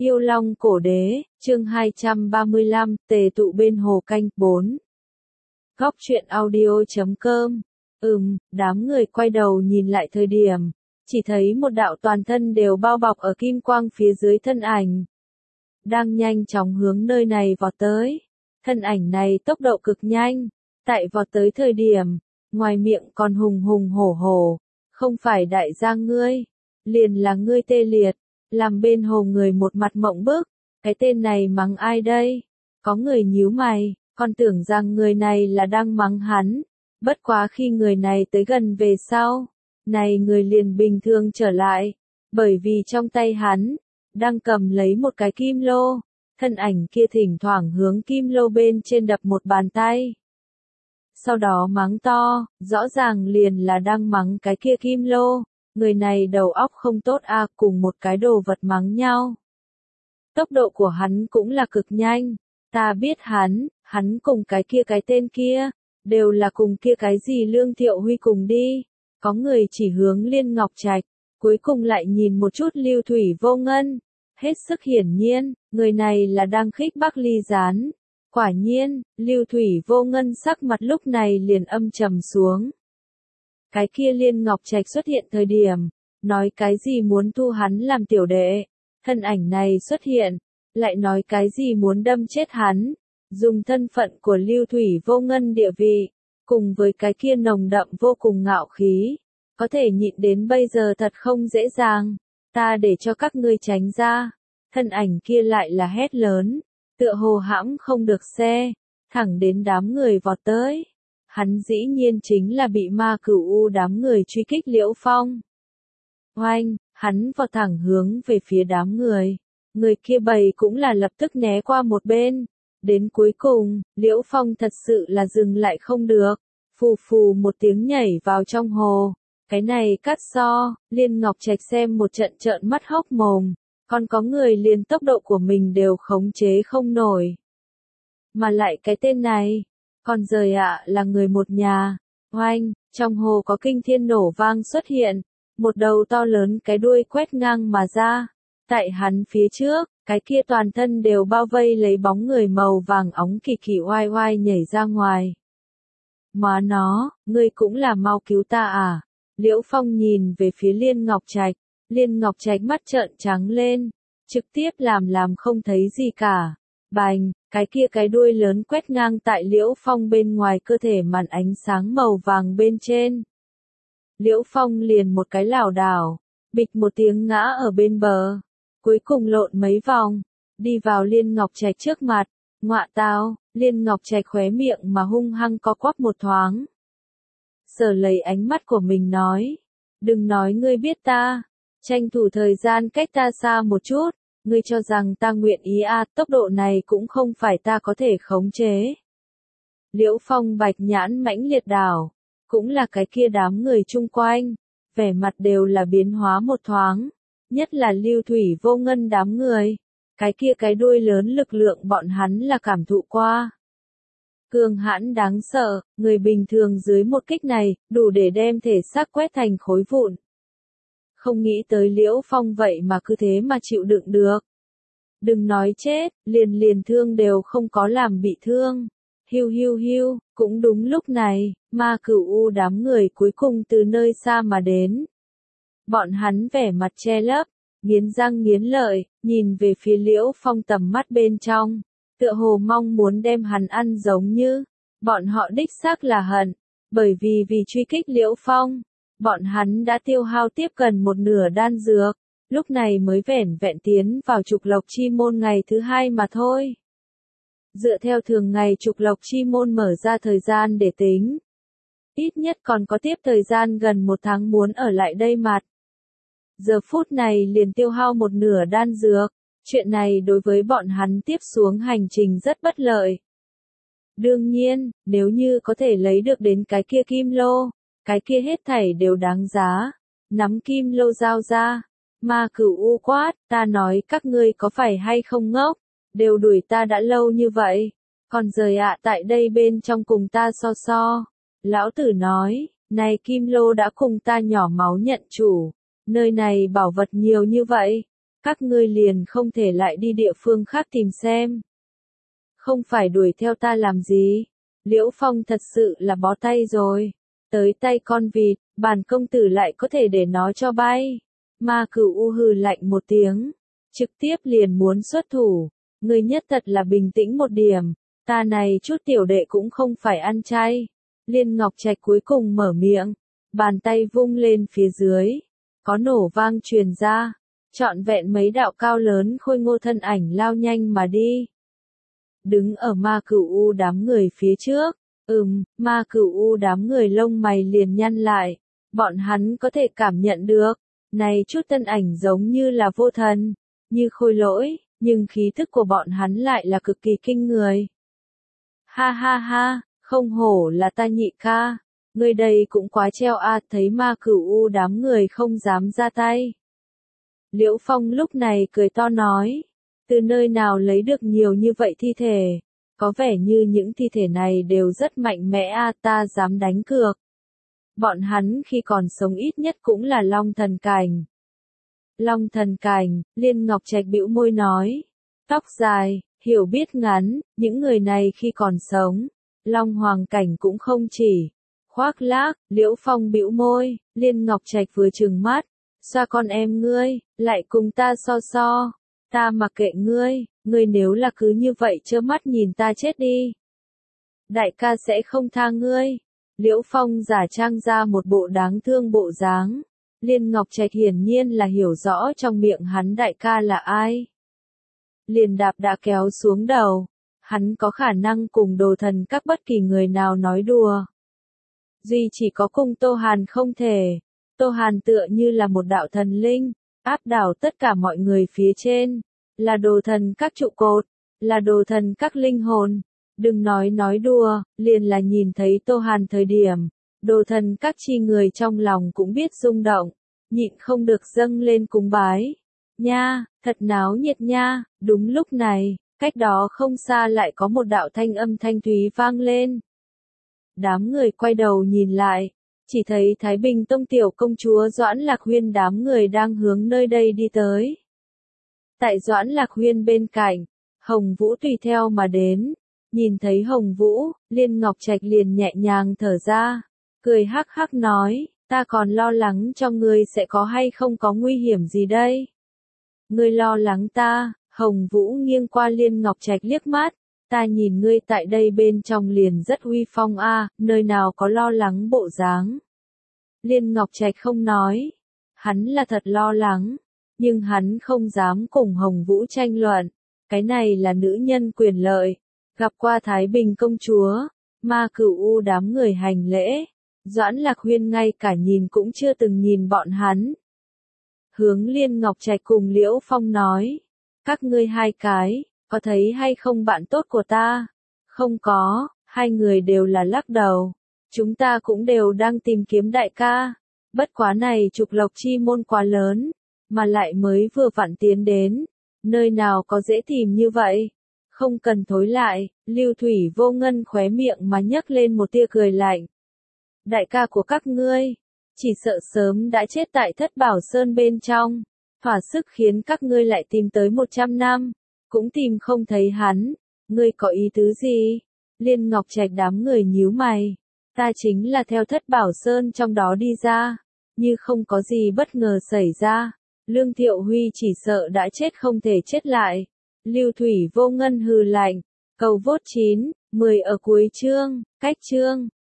Yêu Long Cổ Đế, chương 235, tề tụ bên hồ canh, 4. Góc truyện audio.com. Đám người quay đầu nhìn lại thời điểm, chỉ thấy một đạo toàn thân đều bao bọc ở kim quang phía dưới thân ảnh. Đang nhanh chóng hướng nơi này vọt tới. Thân ảnh này tốc độ cực nhanh, tại vọt tới thời điểm, ngoài miệng còn hùng hùng hổ hổ, không phải đại gia ngươi, liền là ngươi tê liệt. Làm bên hồ người một mặt mộng bức, cái tên này mắng ai đây? Có người nhíu mày, còn tưởng rằng người này là đang mắng hắn. Bất quá khi người này tới gần về sau, này người liền bình thường trở lại, bởi vì trong tay hắn, đang cầm lấy một cái kim lô, thân ảnh kia thỉnh thoảng hướng kim lô bên trên đập một bàn tay. Sau đó mắng to, rõ ràng liền là đang mắng cái kia kim lô. Người này đầu óc không tốt à, cùng một cái đồ vật mắng nhau. Tốc độ của hắn cũng là cực nhanh, ta biết hắn cùng cái tên kia, đều là cùng kia cái gì Lương Thiệu Huy cùng đi. Có người chỉ hướng Liên Ngọc Trạch, cuối cùng lại nhìn một chút Lưu Thủy Vô Ngân. Hết sức hiển nhiên, người này là đang khích bác Ly Gián. Quả nhiên, Lưu Thủy Vô Ngân sắc mặt lúc này liền âm trầm xuống. Cái kia Liên Ngọc Trạch xuất hiện thời điểm, nói cái gì muốn thu hắn làm tiểu đệ, thân ảnh này xuất hiện, lại nói cái gì muốn đâm chết hắn, dùng thân phận của Lưu Thủy Vô Ngân địa vị, cùng với cái kia nồng đậm vô cùng ngạo khí, có thể nhịn đến bây giờ thật không dễ dàng, ta để cho các ngươi tránh ra, thân ảnh kia lại là hét lớn, tựa hồ hãm không được xe, thẳng đến đám người vọt tới. Hắn dĩ nhiên chính là bị Ma Cửu U đám người truy kích Liễu Phong. Oanh, hắn vọt thẳng hướng về phía đám người. Người kia bầy cũng là lập tức né qua một bên. Đến cuối cùng, Liễu Phong thật sự là dừng lại không được. Phù phù một tiếng nhảy vào trong hồ. Cái này cắt so, Liên Ngọc Trạch xem một trận trợn mắt hốc mồm. Còn có người liền tốc độ của mình đều khống chế không nổi. Mà lại cái tên này. Còn rời là người một nhà. Oanh, trong hồ có kinh thiên nổ vang xuất hiện, một đầu to lớn cái đuôi quét ngang mà ra. Tại hắn phía trước, cái kia toàn thân đều bao vây lấy bóng người màu vàng óng kỳ kỳ oai oai nhảy ra ngoài. Má nó, ngươi cũng là mau cứu ta à? Liễu Phong nhìn về phía Liên Ngọc Trạch, Liên Ngọc Trạch mắt trợn trắng lên, trực tiếp làm không thấy gì cả. Bành, cái đuôi lớn quét ngang tại Liễu Phong bên ngoài cơ thể màn ánh sáng màu vàng bên trên. Liễu Phong liền một cái lảo đảo, bịch một tiếng ngã ở bên bờ, cuối cùng lộn mấy vòng, đi vào Liên Ngọc Trạch trước mặt, ngọa tao, Liên Ngọc Trạch khóe miệng mà hung hăng co quắp một thoáng. Sở lấy ánh mắt của mình nói, đừng nói ngươi biết ta, tranh thủ thời gian cách ta xa một chút. Ngươi cho rằng ta nguyện ý tốc độ này cũng không phải ta có thể khống chế. Liễu Phong bạch nhãn mãnh liệt đảo, cũng là cái kia đám người chung quanh, vẻ mặt đều là biến hóa một thoáng, nhất là Lưu Thủy Vô Ngân đám người, cái đuôi lớn lực lượng bọn hắn là cảm thụ qua. Cường hãn đáng sợ, người bình thường dưới một kích này, đủ để đem thể xác quét thành khối vụn. Không nghĩ tới Liễu Phong vậy mà cứ thế mà chịu đựng được. Đừng nói chết, liền thương đều không có làm bị thương. Hiu, cũng đúng lúc này, Ma Cửu U đám người cuối cùng từ nơi xa mà đến. Bọn hắn vẻ mặt che lấp, nghiến răng nghiến lợi, nhìn về phía Liễu Phong tầm mắt bên trong, tựa hồ mong muốn đem hắn ăn giống như, bọn họ đích xác là hận, bởi vì truy kích Liễu Phong. Bọn hắn đã tiêu hao tiếp gần một nửa đan dược, lúc này mới vẻn vẹn tiến vào trục lộc chi môn ngày thứ 2 mà thôi. Dựa theo thường ngày trục lộc chi môn mở ra thời gian để tính. Ít nhất còn có tiếp thời gian gần 1 tháng muốn ở lại đây mặt. Giờ phút này liền tiêu hao một nửa đan dược, chuyện này đối với bọn hắn tiếp xuống hành trình rất bất lợi. Đương nhiên, nếu như có thể lấy được đến cái kia kim lô, cái kia hết thảy đều đáng giá. Nắm kim lô giao ra. Ma Cửu U quát, ta nói các ngươi có phải hay không ngốc, đều đuổi ta đã lâu như vậy, còn rời tại đây bên trong cùng ta so. Lão tử nói, này kim lô đã cùng ta nhỏ máu nhận chủ, nơi này bảo vật nhiều như vậy, Các ngươi liền không thể lại đi địa phương khác tìm xem. Không phải đuổi theo ta làm gì? Liễu Phong thật sự là bó tay rồi. Tới tay con vịt, bản công tử lại có thể để nó cho bay. Ma Cửu U hừ lạnh một tiếng, trực tiếp liền muốn xuất thủ. Ngươi nhất thật là bình tĩnh một điểm, ta này chút tiểu đệ cũng không phải ăn chay. Liên Ngọc Trạch cuối cùng mở miệng, bàn tay vung lên phía dưới, có nổ vang truyền ra, trọn vẹn mấy đạo cao lớn khôi ngô thân ảnh lao nhanh mà đi. Đứng ở Ma Cửu U đám người phía trước, Ma Cửu U đám người lông mày liền nhăn lại, bọn hắn có thể cảm nhận được, này chút thân ảnh giống như là vô thần, như khôi lỗi, nhưng khí thức của bọn hắn lại là cực kỳ kinh người. Ha ha ha, không hổ là ta nhị ca, ngươi đây cũng quá treo a, thấy Ma Cửu U đám người không dám ra tay. Liễu Phong lúc này cười to nói, từ nơi nào lấy được nhiều như vậy thi thể, có vẻ như những thi thể này đều rất mạnh mẽ a, ta dám đánh cược. Bọn hắn khi còn sống ít nhất cũng là Long Thần Cảnh. Long Thần Cảnh, Liên Ngọc Trạch bĩu môi nói, tóc dài, hiểu biết ngắn, những người này khi còn sống, Long Hoàng Cảnh cũng không chỉ. Khoác lác, Liễu Phong bĩu môi, Liên Ngọc Trạch vừa trừng mắt, xoa con em ngươi, lại cùng ta so, ta mặc kệ ngươi, ngươi nếu là cứ như vậy trơ mắt nhìn ta chết đi. Đại ca sẽ không tha ngươi. Liễu Phong giả trang ra một bộ đáng thương bộ dáng. Liên Ngọc Trạch hiển nhiên là hiểu rõ trong miệng hắn đại ca là ai. Liền đạp đã kéo xuống đầu. Hắn có khả năng cùng Đồ Thần các bất kỳ người nào nói đùa. Duy chỉ có cùng Tô Hàn không thể. Tô Hàn tựa như là một đạo thần linh, áp đảo tất cả mọi người phía trên. Là Đồ Thần các trụ cột, là Đồ Thần các linh hồn. Đừng nói đùa, liền là nhìn thấy Tô Hàn thời điểm, Đồ Thần các chi người trong lòng cũng biết rung động, nhịn không được dâng lên cúng bái. Nha, thật náo nhiệt nha, đúng lúc này, cách đó không xa lại có một đạo thanh âm thanh thúy vang lên. Đám người quay đầu nhìn lại, chỉ thấy Thái Bình Tông tiểu công chúa Doãn Lạc Huyên đám người đang hướng nơi đây đi tới. Tại Doãn Lạc Huyên bên cạnh, Hồng Vũ tùy theo mà đến. Nhìn thấy Hồng Vũ, Liên Ngọc Trạch liền nhẹ nhàng thở ra, cười hắc hắc nói, ta còn lo lắng cho ngươi sẽ có hay không có nguy hiểm gì đây. Ngươi lo lắng ta, Hồng Vũ nghiêng qua Liên Ngọc Trạch liếc mắt, ta nhìn ngươi tại đây bên trong liền rất uy phong a, nơi nào có lo lắng bộ dáng. Liên Ngọc Trạch không nói, hắn là thật lo lắng, nhưng hắn không dám cùng Hồng Vũ tranh luận, cái này là nữ nhân quyền lợi. Gặp qua Thái Bình công chúa, Ma Cửu U đám người hành lễ, Doãn Lạc Huyên ngay cả nhìn cũng chưa từng nhìn bọn hắn. Hướng Liên Ngọc Trạch cùng Liễu Phong nói, các ngươi hai cái, có thấy hay không bạn tốt của ta? Không có, hai người đều là lắc đầu, chúng ta cũng đều đang tìm kiếm đại ca, bất quá này trục lộc chi môn quá lớn, mà lại mới vừa vặn tiến đến, nơi nào có dễ tìm như vậy. Không cần thối lại, Lưu Thủy Vô Ngân khóe miệng mà nhấc lên một tia cười lạnh. Đại ca của các ngươi, chỉ sợ sớm đã chết tại Thất Bảo Sơn bên trong, thỏa sức khiến các ngươi lại tìm tới 100 năm, cũng tìm không thấy hắn, ngươi có ý tứ gì? Liên Ngọc Trạch đám người nhíu mày, ta chính là theo Thất Bảo Sơn trong đó đi ra, như không có gì bất ngờ xảy ra, Lương Thiệu Huy chỉ sợ đã chết không thể chết lại. Lưu Thủy Vô Ngân hừ lạnh, cầu vốt 9, 10 ở cuối chương, cách chương.